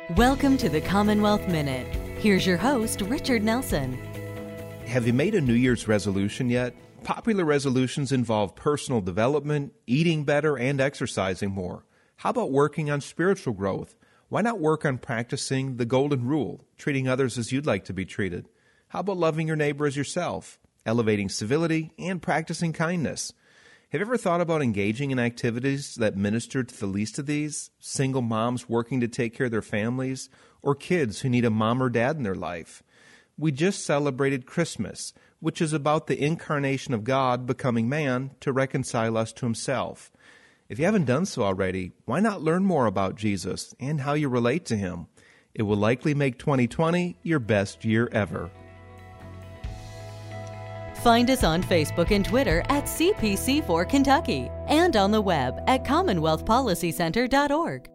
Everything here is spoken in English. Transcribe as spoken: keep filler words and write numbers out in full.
Welcome to the Commonwealth Minute. Here's your host, Richard Nelson. Have you made a New Year's resolution yet? Popular resolutions involve personal development, eating better, and exercising more. How about working on spiritual growth? Why not work on practicing the golden rule, treating others as you'd like to be treated? How about loving your neighbor as yourself, elevating civility, and practicing kindness? Have you ever thought about engaging in activities that minister to the least of these? Single moms working to take care of their families, or kids who need a mom or dad in their life? We just celebrated Christmas, which is about the incarnation of God becoming man to reconcile us to himself. If you haven't done so already, why not learn more about Jesus and how you relate to him? It will likely make twenty twenty your best year ever. Find us on Facebook and Twitter at C P C four Kentucky and on the web at commonwealth policy center dot org.